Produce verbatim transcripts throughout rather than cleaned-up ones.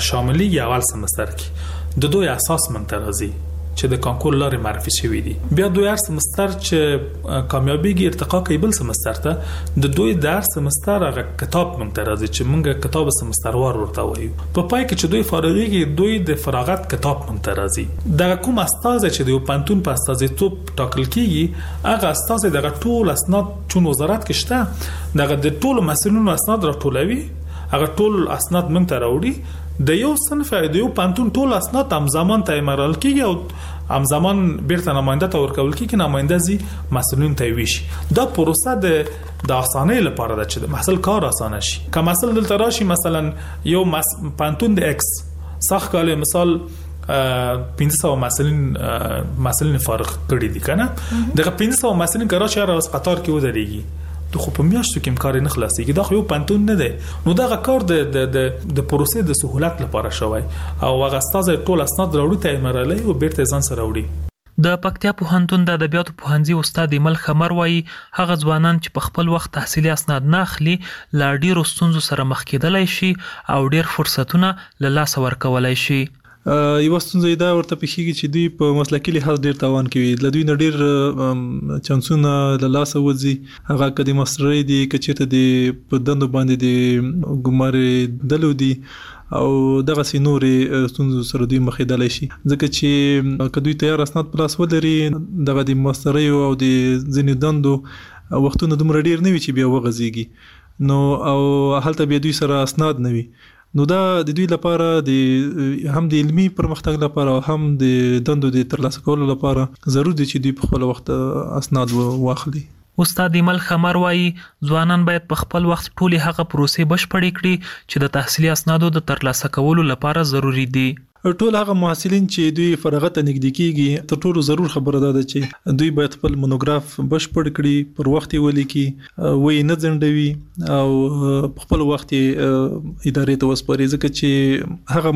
شاملي اول سمستر کې د دوی اساس منترازي چې د کانکور لارې معرفي شوی دي. بیا دوی هر سمستر چې کامیابیږي ارتقا کوي بل سمستر ته د دوی د هر سمستر هغه کتاب ممتازي چې موږ کتاب سمستر وار ورته وایو. په پای کې چې دوی فارغيږي دوی د فراغت کتاب ممتازي. د کوم استاد چې د پانتون په استازیتوب ټاکل کیږي هغه استاد د ټول اسناد چون وزارت کې شته دغه د ټول مسؤلینو اسناد راټولوي. هغه ټول اسناد موږ ته راوړي. د یو صنف د یو پانتون ټول اسناد هم زمان ته مرال کیږي او هم زمان بیرته نماینده ته ورکول کیږي. نماینده زی مسؤلین ته ویشي. دا پروسه د د اسانه لپاره ده چې د محصل کار اسانه شي. که مسل دلته راشي مثلا یو مس... پانتون د ایکس صح کاله مثال پنځه سوه مسلین مسلین فارغ کړي دي کنه. دغه پنځه سوه مسلین کراچي را قطار کې ودرېږي. د خو په میاشتو کې کار نه خلاصيږي. دا خو یو پانتون نه دی. نو دا کار د د د د پروسې د سهولت لپاره شوی او هغه استاد ټول اسناد راوړي ته مرالي او بیرته ځان سره راوړي. د پکتیا پوهنتون د ادبیاتو پوهنځي استاد ایمل خمر وایي هغه ځوانان چې په خپل وخت تحصیلي اسناد نه اخلي لا ډیرو ستونزو سره مخ کېدلای شي او ډیر فرصتونه له لاس ورکولای شي. یو ستونزه دا ورته پېښیږي چې دوی په مسلکي لحاظ ډیر تاوان کوي. ل دوی نه ډیر چانسونه له لاس وځي. هغه کدي مستری دي کچته دي په دندو باندې دي ګمارې دلو دي او دغه سينوري ستونزو سره دوی مخېدلای شي. ځکه چې کدوې تیار اسناد پلاس ولري دغه د مستری او د ځینې دندو وختونه دومره ډیر نه وي چې بیا وغځيږي. نو او هلته بیا دوی سره اسناد نه وي. نو دا د دوی لپاره د هم د علمي پرمختګ لپاره او هم د دندو د ترلاسه کولو لپاره ضروري دي چې دوی په خپل وخت اسناد واخلي. استاد ایمل خمر وایي ځوانان باید په خپل وخت ټولي هغه پروسې بشپړې کړي چې د تحصیلي اسنادو د ترلاسه کولو لپاره ضروری دي. ټول هغه محصلین چې دوی فارغت نږدې کیږي تر ټولو ضرور خبره ده چې دوی باید خپل مونوګراف بشپړ کړي پر وخت ولیکي وې نه ځنډوي او خپل وخت ادارې ته وسپاري. ځکه چې هغه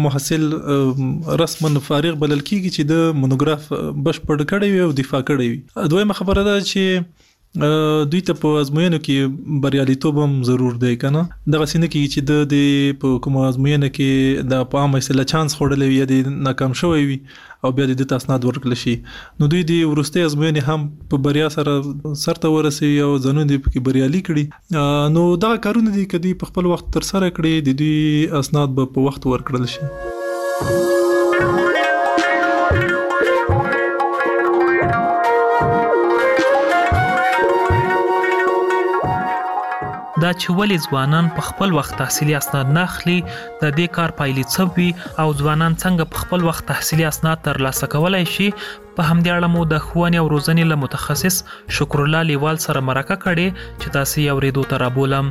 محصل رسما فارغ بلل کیږي چې د مونوګراف بشپړ کړي او دفاع کړي وي. دویمه خبره ده چې دوی ته په ازموینو کې بریالیتوب هم ضرور دی کنه. دغه سینه کې چې د په کوم ازموینه کې د په عامه سره چانس خورلې وي د ناکام شوی وي او بیا د تاسناد ورکړل شي نو دوی د ورسته ازموینه هم په بریا سره سرته ورسي او ځنون دي په بریالي کړي. نو دا کارونه دي کدي په خپل وخت تر سره کړي د دوی اسناد په وخت ورکړل شي. دا چې ولې ځوانان په خپل وخت تحصیلي اسناد نه اخلي د دې کار پایلې څه وي او ځوانان څنګه په خپل وخت تحصیلي اسناد ترلاسه کولای شي په همدې اړه مو د ښوونې او روزنې له متخصص شکر الله لیوال سره مرکه کړې چې تاسو یې اورېدو ته رابولم.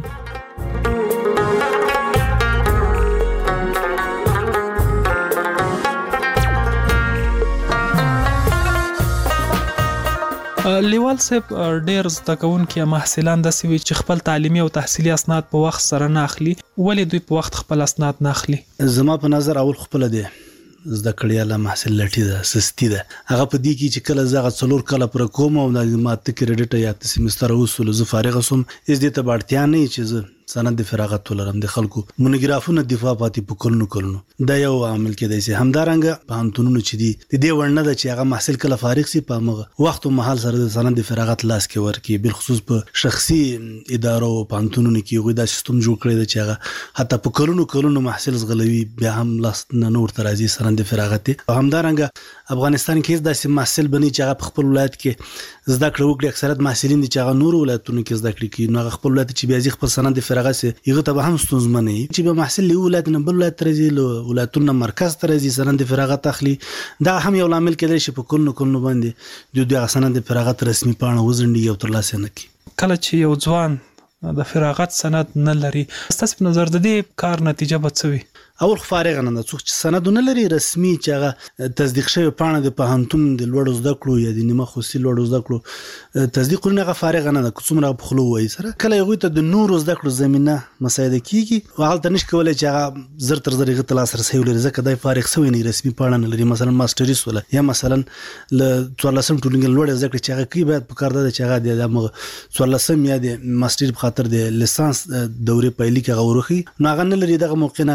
لیوال صاحب ډیر زده کوونکي محصلان د سوي چې خپل تعلیمي او تحصیلي اسناد په وخت سره نه اخلي. ولې دوی په وخت خپل اسناد نه اخلي؟ زما په نظر اول خپل دی زده کړی له محصل لټي ده سستی ده. هغه په دې کې چې کله زغه څلور کله پر کوم او د ماته کریډټ یا سیمستر وصول ز فارغ سوم از دې ته اړتیا نه چې سند فراغت ولرم د خلکو مونوګرافونه دفاع پاتې په کلونو کلونو دا یو عامل کې دی. همدارنګه په هنتونو چې دی د دې ورنه د چې هغه محصل کله فارغ سي په مغه وخت او محل سره د سند فراغت لاس کې ورکی بل خصوص په شخصي ادارو په هنتونو کې وي دا سیستم جوړ کړی دی چې هغه حتی په کلونو کلونو محصل زغلوي بیا هم لاس نور ترازی سند فراغت. همدارنګه افغانستان کې د سیم محصل بني چې هغه په خپل ولایت کې زده کړو کې اکثریت محصلین دي چې هغه نور ولایتونو کې زده کړي کوي نو خپل ولایت چې بیا خپل سند فراغت سي یغه ته هم ستونزمنه چې به محصل له ولایت نه بل ولایت ترځي ولایتونو مرکز ترځي سند فراغت اخلي. دا هم یو عامل کېدای شي په کلونو کلونو باندې د دغه سند فراغت رسمي پاڼه وزندي او ترلاسه نه کی. کله چې یو ځوان د فراغت سند نه لري تاسو په نظر د دې کار نتیجه به څه وي؟ اول فارغ نه څوک چې سند نه لري رسمي چې هغه تصدیق شوی پاڼه د پهانتون د لوړ زده کړو یا د نیمه خصوصي لوړ زده کړو تصدیق نه هغه فارغ نه د څومره په خلو وای سره کله یو ته د نور زده کړو زمينه مساعده کیږي او هغه تنش کولای چې هغه زر تر زر غته لاس رسي ولري ځکه دای فارغ سوی نه رسمي پاڼه نه لري مثلا ماستریس ولا یا مثلا ل څوارلسم ټولنګ لوړ زده کړو چې هغه کی باید په کار ده چې هغه د څوارلسم یا د ماستر په خاطر د لیسانس دورې پایلې کې غوړخي نو هغه نه لري دغه موقع نه هغه به برخي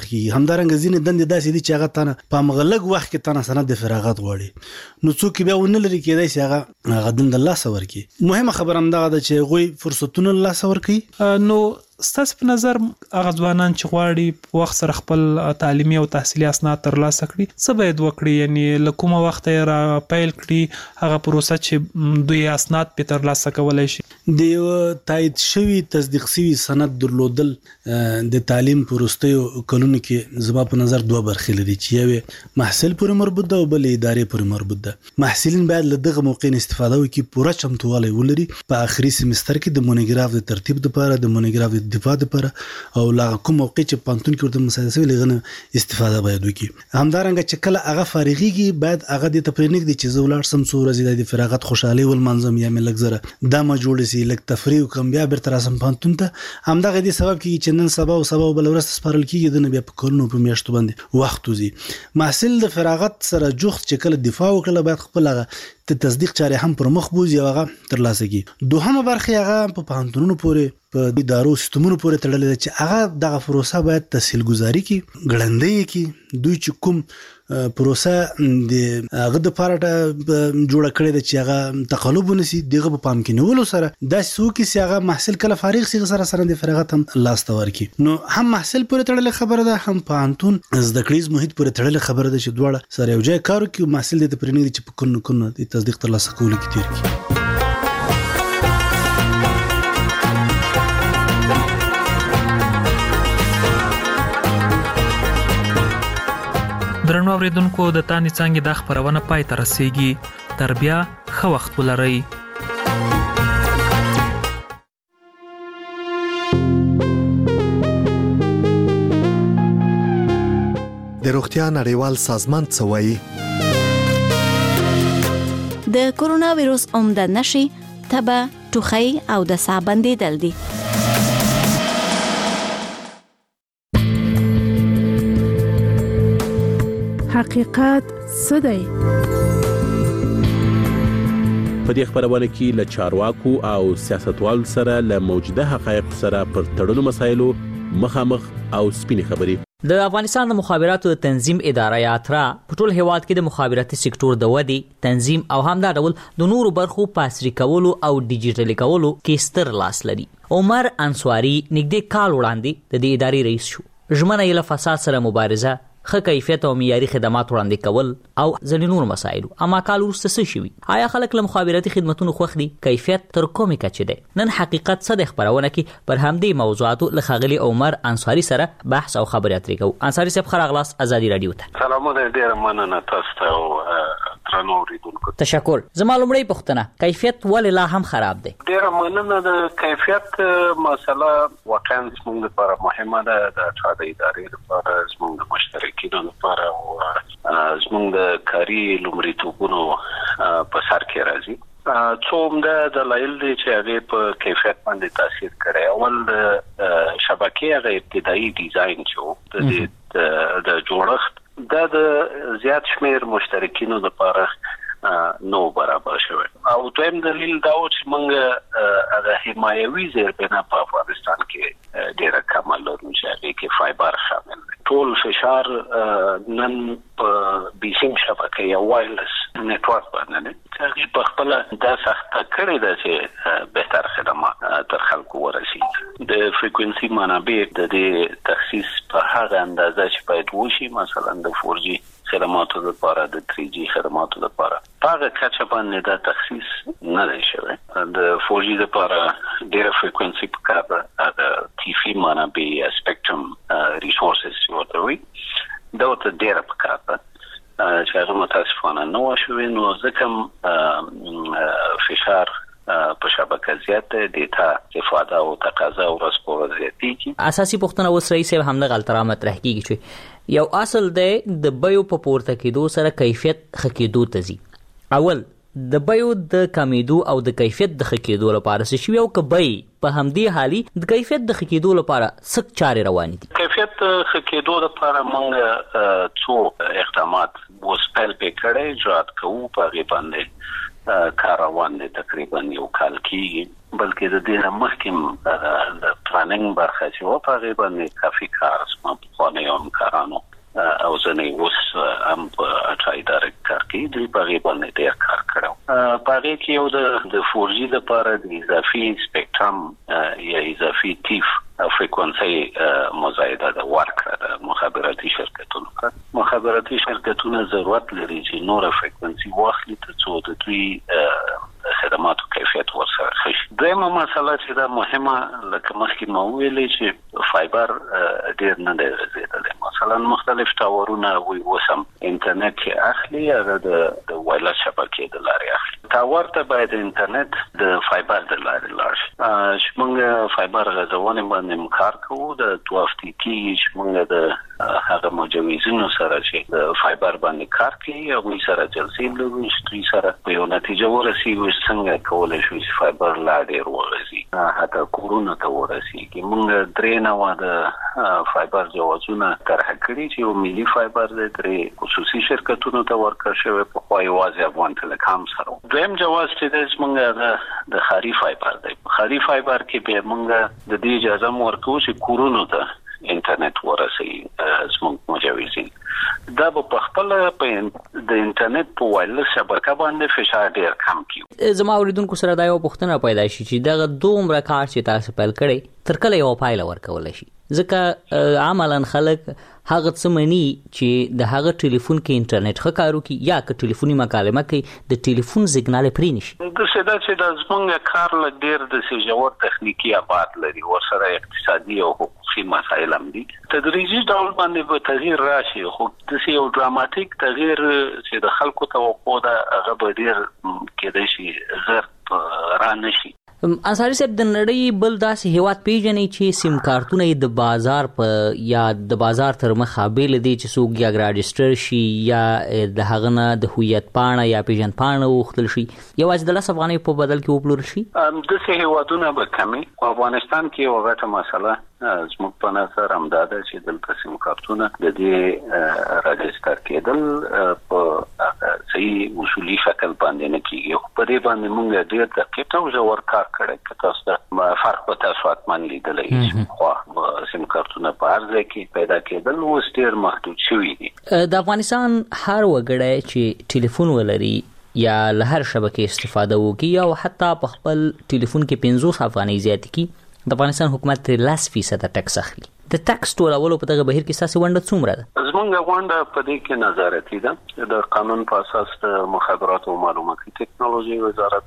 کیږي. همدارنګه ځینې دندې داسې دي چې هغه تانه په مغلق وخت کې تانه سند د فراغت غواړي نو څوک بیا ونه لري کېدای شي هغه هغه دند الله سور کی. مهمه خبره هم دا ده چې غوي فرصتونه الله سور کوي. نو ستاسو په نظر هغه ځوانان چې غواړي په وخت سره خپل تعلیمي او تحصیلي اسناد ترلاسه کړي څه باید وکړي؟ یعنی له کومه وخت را پیل کړي هغه پروسه چې دوی اسناد په ترلاسه کولای شي؟ د یو تایید شوی تصدیق شوی سند درلودل د تعلیم پروستیو کلونو کې زما په نظر دوه برخې لري چې یو محصل پورې مربوط ده او بل ادارې پورې مربوط ده. محصلین باید له دغه موقع استفاده وکړي، پوره چمتووالی ولري په آخري سمستر کې د مونوګراف د ترتیب لپاره د مونوګراف د دفاع لپاره او لا کوم موقع چې پانتون کې ورته مساعده شوی لغنه استفاده باید وکړي. همدارنګه چې کله هغه فارغيږي باید هغه د تپرینګ د چې زولار سم څو ورځې د فراغت خوشحالي ول منظم یا ملک زره دا ما جوړ سي لک تفریح کوم بیا بیرته راسم پانتون ته. همدغه دي سبب کې چې نن سبا او سبا بل ورځ سپارل کیږي د بیا په کولونو په میاشتو باندې وخت وزي. محصل د فراغت سره جوخت چې کله دفاع وکړه باید خپل هغه ته تصدیق چارې هم پر مخ بوزي او هغه ترلاسه کی. دوهمه برخه هغه په پانتونونو پورې په ادارو سیستمونو پورې تړلې ده چې هغه دغه پروسه باید تسهیل گزاري کی، ګړندۍ کی. دوی چې کوم پروسه د هغه د پاره جوړ کړی د چې هغه تقلب ونسی دغه په پام کې نیولو سره د سو کې چې هغه محصل کله فارغ سي سره سره د فراغت هم لاس تور کی. نو هم محصل پورې تړلې خبره ده، هم پانتون زده کړیز محیط پورې تړلې خبره ده چې دواړه سره یو ځای کارو کوي. محصل د پرېنې چې په کونو کونو د تصدیق ترلاسه کولو کې تیر کی. درنو اوریدونکو د تانی څنګه د خبرونه پای ته رسیږي. تر بیا ښه وخت ولرئ. د روغتیا نړیوال سازمان څه وایي؟ د کورونا وایروس عمده نشي تبه، ټوخی او د ساه بندیدل دي. حقیقت څه دی؟ په دې خبرونه کې له چارواکو او سیاستوالو سره له موجوده حقایق سره پر تړلو مسایلو مخامخ او سپینې خبرې. د افغانستان د مخابراتو تنظیم اداره یاترا په ټول هیواد کې د مخابراتي سکتور د ودی تنظیم او همدا ډول د نورو برخو پاسري کولو او ډیجیټل کولو کې ستر لاس لري. عمر انصاری نږدې کال وړاندې د دې ادارې رئیس شو. ژمنه یې له فساد سره مبارزه، ښه کیفیت او معیاري خدمات وړاندې کول او ځینې نور مسایل. اما کال وروسته څه شوي؟ آیا خلک له مخابراتي خدماتو خوښ دي؟ کیفیت تر کومې کچې دی؟ نن حقیقت څه د خبرونه کې پر همدې موضوعاتو له ښاغلي عمر انصاری سره بحث او خبرې اترې کوو. انصاری صاحب ښه راغلاست ازادي راډیو ته. سلامونه، ډېره مننه تاسو ته او درنو اوریدونکو. تشکر. زما لومړی پوښتنه، کیفیت ولې لا هم خراب دی؟ ډېره مننه. د کیفیت مسله واقعا زموږ لپاره مهمه ده، د چا د ادارې لپاره، زموږ د مشترکینو لپاره او زموږ د کاري لومړیتوبونو په سر کې راځي. څو عمده دلایل دي چې هغه په کیفیت باندې تاثیر کوي. اول د شبکې هغه ابتدایي ډیزاین چې د د جوړښت دا د زیات شمیر مشترکینو لپاره نو برابر شوی. او دویم دلیل دا و چې موږ هغه حمایوي زیربنا په افغانستان کې ډېره کمه لرو چې هغې کې فایبر شامل دی. ټول فشار نن په بیسیم شبکه یا وایرلس نیټورک باندې دی چې هغې په خپله دا سخته کړې ده چې بهتر خدمات تر خلکو ورسېږي. د فریکونسي منابع د دې تخصیص په هغه اندازه چې باید وشي، مثلا د فور جي خدماتو لپاره، د تری جي خدماتو لپاره په هغه کچه باندې دا تخصیص نه دی شوی. د فور جي لپاره ډېره فریکونسي پکار ده، د تیفي منابع یا سپیکټرم ریسورسز چې ورته وایي دا ورته ډېره پکار ده چې هغه متاسفانه نه وه شوې. نو ځکه فشار په شبکه زیات دی، ډیټا استفاده او تقاضا ورځ په ورځ زیاتېږي. اساسي پوښتنه اوس رئیس صاحب همدغه الترا مطرح کېږي چې یو اصل دی د بیو په پورته کېدو سره کیفیت ښه کېدو ته ځي. اول د بیو د کمیدو او د کیفیت د ښه کېدو لپاره څه شوي، او که بیې په همدې حالي د کیفیت د ښه کېدو لپاره څه چارې روانې دي؟ کیفیت ښه کېدو لپاره موږ څو اقدامات اوس پیل پې کړی، اجرات کوو، په هغې باندې کار روان دی تقریبا یو کال کېږي. بلکې د دې مخکې د پلانینګ برخه چې و په هغه باندې کافي کار سم په نه همکارانو او ځنې اوس هم په اټای ډایرکټ کار کوي دوی په هغه باندې ډېر کار کړو په هغه کې یو د د فور جي لپاره د اضافي سپیکټرم یا اضافي تیف فریکوئنسي مزایده د ورکړه د مخابراتي شرکتونو مخابراتي شرکتونه ضرورت لري چې نور فریکوئنسي واخلي ترڅو د دوی خدماتو کیفیت ورسره ښه شي. دویمه مسله چې دا مهمه لکه مخکې مو ویلې چې فایبر ډېر نه دی رسېدلی مثلا مختلف ټاورونه وي اوس هم انټرنیټ چې اخلي هغه د وایرلس شبکې د لارې اخلي ټاور ته باید انټرنیټ د فایبر د لارې لاړ شي چې موږ فایبر غځونې باندې کار کوو د دوه هفتې کېږي چې موږ د هغه مجوزینو سره چې د فایبر باندې کار کوي هغوی سره جلسې لرو چې دوی سره په یو نتیجه ورسېږو څنګه کولی شو چې فایبر لا ډېر وغځي حتی کورونو ته ورسېږي. موږ درې نوعه د فایبر جوازونه طرحه کړي چې یو ملي فایبر دی درې خصوصي شرکتونو ته ورکړل شوی پخوا یوازې افغان ټیلیکام سره. دویم جواز چې دی زموږ هغه د ښاري فایبر دی. په ښاري فایبر کې بیا موږ د دې اجازه هم ورکوو چې کورونو ته انټرنیټ ورسوي زموږ مجوزین. دا به په خپل په د انټرنیټ په وایرلس شبکه باندې فشار ډیر کم کړي. زما اوریدونکو سره دا یو پوښتنه پیدا شي چې دغه دومره کار چې تاسو پیل کړی تر کله یو پایله ورکول شي ځکه عملاً خلک هغه څه مني چې د هغه ټلیفون کې انټرنیټ ښه کار وکړي یا که ټلیفوني مکالمه کوي د ټلیفون سیګنال پرې نشي. د څه دا چې د زموږ کار له ډیر د سجاوت تخنیکی آباد لري ورسره اقتصادي او حقوقي مسایل هم دي. تدریجي ډول باندې به تغییر راشي خو د یو ډراماتیک تغییر چې د خلکو توقع ده هغه به ډیر کېدای شي زر را نشي. انصاری صاحب د نړۍ بل داسې هیواد پیژنې چې سیم کارتونه د بازار په یا د بازار تر مخه بیل دي چې څوک یا راجستر شي یا د هغه نه د هویت پاڼه یا پیژند پاڼه وغوښتل شي یوازې د لس افغانۍ په بدل کې وپلورل شي. داسې هیوادونه به کمي. په افغانستان کې یوه غټه مسله زموږ په نظر همدا ده چې دلته سیم کارتونه د دې راجستر کېدل په صحیح اصولي شکل باندې نه کېږي. خو په دې باندې موږ ډېر دقیق او ژور کار کړی که تاسو ته فرق به تاسو حتما لیدلی خو سیم کارتونه په هر ځای کې پیدا کېدل اوس ډېر محدود شوي دي. د افغانستان هر وګړی چې ټلیفون ولري یا له هر شبکې استفاده وکړي او حتی په خپل ټلیفون کې پنځوس افغانۍ زیاتې کړي د افغانستان حکومت ترې لس فیصده ټکس اخلي. د ټکس ټولولو په دغه بهیر کې ستاسې ونډه څومره ده؟ زموږ ونډه په دې کې نظارتي ده. د قانون په اساس د مخابراتو او معلوماتي ټکنالوژي وزارت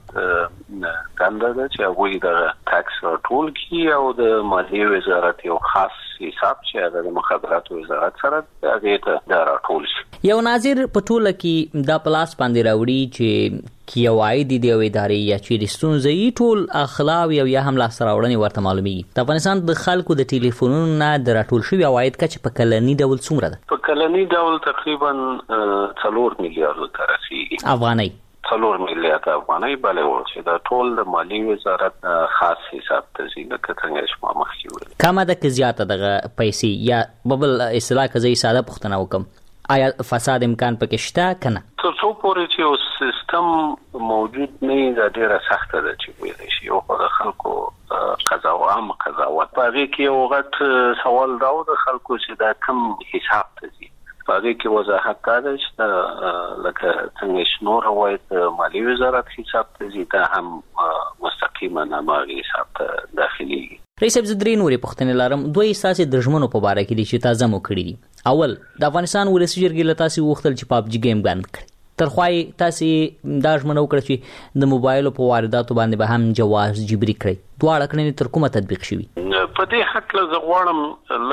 دنده ده چې هغوی د ټکس راټول کړي او د مالیې وزارت یو خاص حساب چې هغه د مخابراتو وزارت سره هغې ته دا راټول شي. یو ناظر په ټوله کې دا پلاس باندې راوړي چې کې یو عاید دی او ادارې یا چې ستونزې ټول اخلاوي او یا هم لاسته راوړنې ورته معلومیږي. د افغانستان د خلکو د ټلیفونونو نه د راټول شوي عواید کچه په کلني ډول څومره ده؟ په کلني ډول تقریبا څلور میلیارډو ته رسیږي افغانۍ. څلور میلیارډ افغانۍ بلې وړ چې دا ټول د مالیې وزارت خاص حساب ته ځي لکه څنګه چې ما مخکې ویل. کمه ده که زیاته دغه پیسې یا ببل اصطلاح که زه یې ساده پوښتنه وکړم آیا فساد امکان پکې شته که نه؟ تر څو پورې چې یو سیستم موجود نه وي دا ډېره سخته ده چې ویلی شي. یو خو د خلکو قضاوت عامه قضاوت په هغې کې یو غټ سوال دا و د خلکو چې دا کم حساب ته ځي. په هغې کې وضاحت دا ده چې لکه څنګه چې نور عواید مالیې وزارت حساب ته ځي دا هم مستقیما هماغې حساب ته داخلېږي. رئیس صاحب زه درې نورې پوښتنې لرم. دوی ستاسې د ژمنو په باره کې دي چې تازه مو کړي دي. اول د افغانستان ولسي جرګې له تاسې وغوښتل چې پابجي گیم بند کړي. ترخوا یې تاسې دا ژمنه وکړه چې د موبایلو په وارداتو باندې به هم جواز جبري کړئ. دواړه کړنې تر کومه تطبیق شوي؟ په دې هکله زه غواړم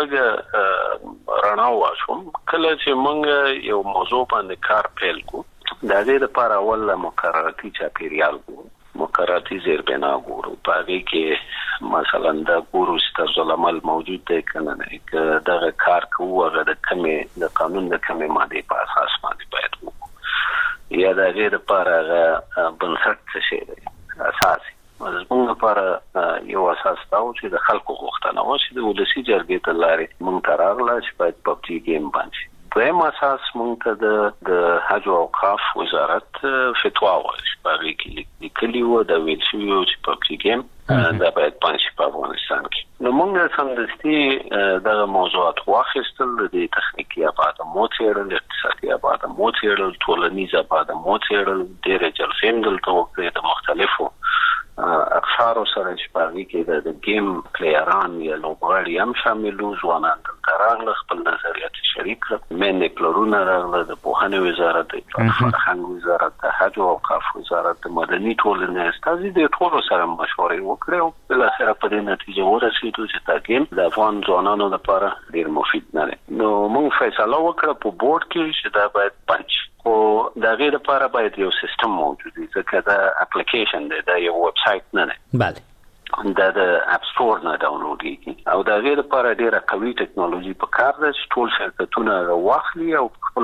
لږه رڼا واچوم. کله چې موږ یو موضوع باندې کار پیل کړو د هغې دپاره اول مقرراتي چاپېریال ګورو مقرراتي زیربنا ګورو. په هغې کې مثلا دا ګورو چې طرزالعمل موجود دی که نه دی که دغه کار کوو هغه د کمې د قانون د کمې مادې په اساس باندې باید وکړو یا د هغې دپاره هغه بنسټ څه شی دی اساس. زموږ لپاره یو اساس دا و چې د خلکو غوښتنه وه چې د ولسي جرګې ته لارې موږ ته راغله چې باید پبجي ګیم بند شي. دویم اساس مونږ ته د د حج او اوقاف وزارت فتوا وایي په کې لیکلي و د ویل شوی چې پبجي گیم دا باید پنځه په افغانستان کې نو موږ څنګه د موضوعات واخیستل د تخنیکی آباد موڅېړل اقتصادي آباد موڅېړل ټولنیز آباد موڅېړل ډېر جلسې دلته وکړې د مختلفو اقشار سره چې پاږي کې د گیم پلیران یا لوبغاړي هم شامل وو ځوانان دلته راغله خپل نظریات شریک کړل مېندې پلرونه راغله د پوهنې وزارت د فرهنګ وزارت د حج او اوقاف وزارت د مدني ټولنې استازي د ټولو سره مشورې وکړې او بل اخر په دې نتیجه ورسېدو چې دا گیم د افغان ځوانانو لپاره ډېر مفید نه دی نو موږ فیصله وکړه په بورډ کې چې دا باید پنځ او دا غیر لپاره باید یو سیستم موجود وي ځکه دا اپلیکیشن دی دا یو ویب سایټ نه دی بله دا د اپ سټور نه ډاونلوډ کیږي او دا غیر لپاره ډیره قوي ټکنالوژي په کار ده چې ټول شرکتونه واخلي او خپل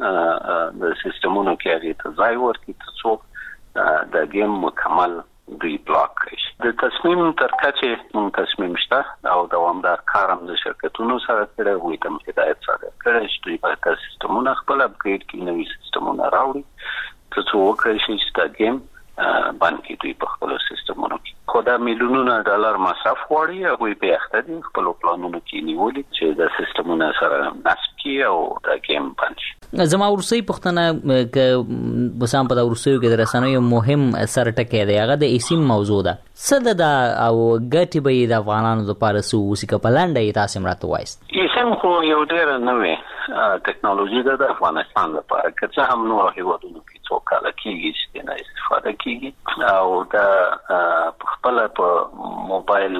د سیستمونو کې هغه ته ځای ورکړي ترڅو دا گیم مکمل دی بلاک کړي د تصمیم تر کچه مون تصمیم شته او دوامدار کارم د شرکتونو سره کړی وي تم هدایت سره کړی چې دوی په سیستمونو خپل اپګریډ کړي نوي سیستمونه راوړي ترڅو وکړي چې دا گیم باندې دوی په خپل سیستمونو کې خو دا میلیونونه ډالر مصرف غواړي او په اخته دي خپل پلانونو کې نیولي چې دا سیستمونه سره نصب کړي او دا گیم باندې زما ورسې پښتنه ک بسام په دا ورسې کې درسنوي مهم سر ټکی دی هغه د ایسیم موضوع ده څه د او ګټي به د افغانانو لپاره سو وسیکه پلانډه تاسو مرته وایست ایسیم خو یو ډېر نوې ټکنالوژي ده د افغانستان لپاره که څه هم نور هیوادونو کې څو کاله کېږي چې نه استفاده کیږي او دا خپل په موبایل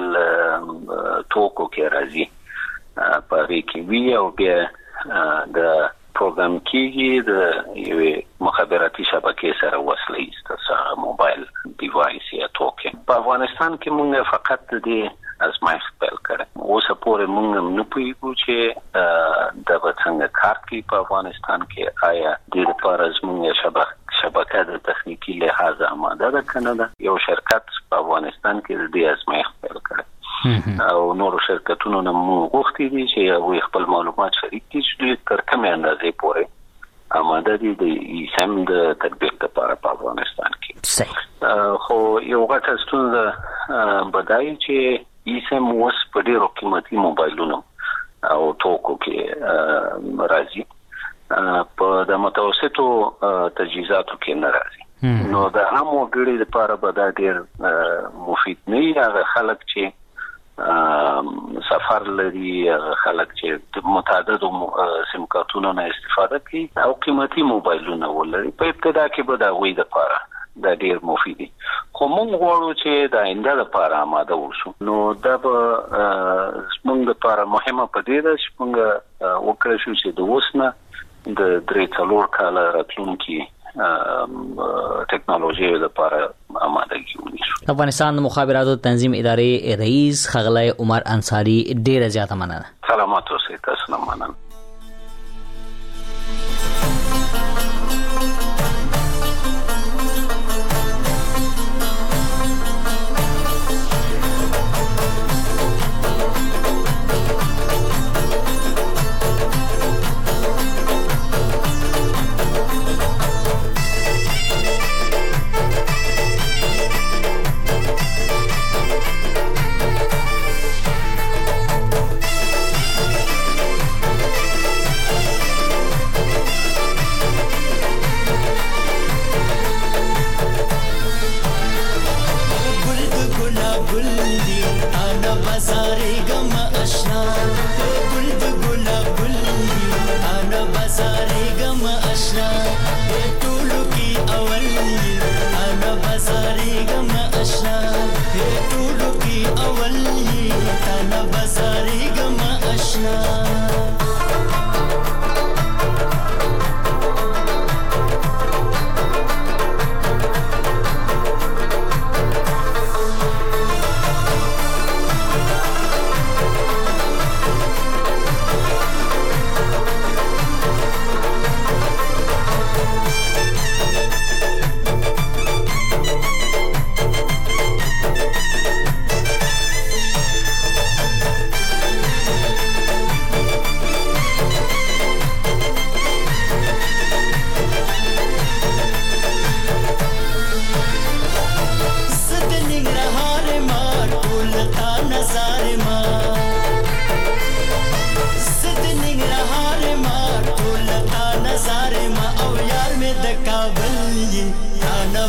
توکو کې راځي په کې وی او بیا د پروګرام کېږي د یو مخابراتي شبکې سره وصلې ستاسو موبایل ډیوایس یا توکن په افغانستان کې موږ فقط د ازمایښت پیل کړو اوس پورې موږ نه پوهیږو چې د څنګه کار کوي په افغانستان کې آیا د لپاره زموږ شبکه شبکه د تخنیکی لحاظ آماده ده کنه ده یو شرکت په افغانستان کې د ازمایښت پیل کړ او نور شرکتونو نه غوښتي دي چې وي خپل معلومات شریک کړي چې دوی تر کومه اندازې پورې آماده دي د ایسم د تطبیق لپاره په افغانستان کې خو یو غټه ستونزه بدایي چې ایسم اوس په ډېرو قیمتي موبایلونو او توکو کې راځي په د متوسطو تجهیزاتو کې نه راځي نو د عامو ګړي لپاره به دا ډېر مفید نه وي هغه خلک چې سفر لري خلک چې متعدد سیم کارتونو نه استفاده کوي او قیمتي موبایلونه ولري په ابتدا کې به دا وي د لپاره دا ډېر مفید دي خو موږ غواړو چې د آینده لپاره آماده وشو نو دا به موږ لپاره مهمه پدې ده چې موږ وکړو چې د وسنه د درې څلور کاله راتلونکي ټکنالوژي لپاره آمادګي ونیسو. افغانستان مخابراتو تنظیم ادارې رئیس ښاغلی عمر انصاری ډیره زیاته مننه. سلامات اوسئ، تاسو نه مننه.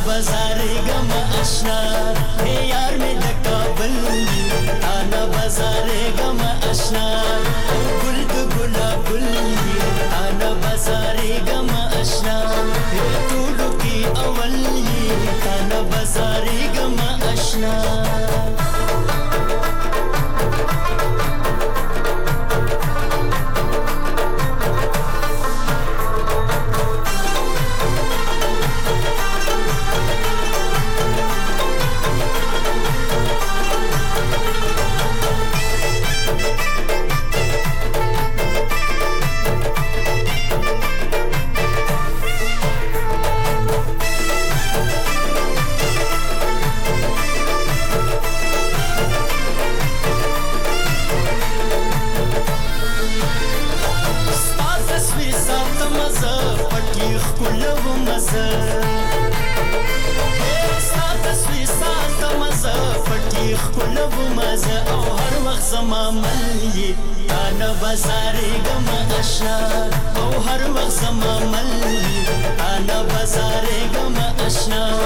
بازارې ګم آشنا هي یار مې د کابل انا بازارې ګم آشنا ګل د ګلاب ګل انا بازارې ګم آشنا ټولو کې اول انا بازارې ګم آشنا او هر وخت زما مل انا بازارې ګم آشنا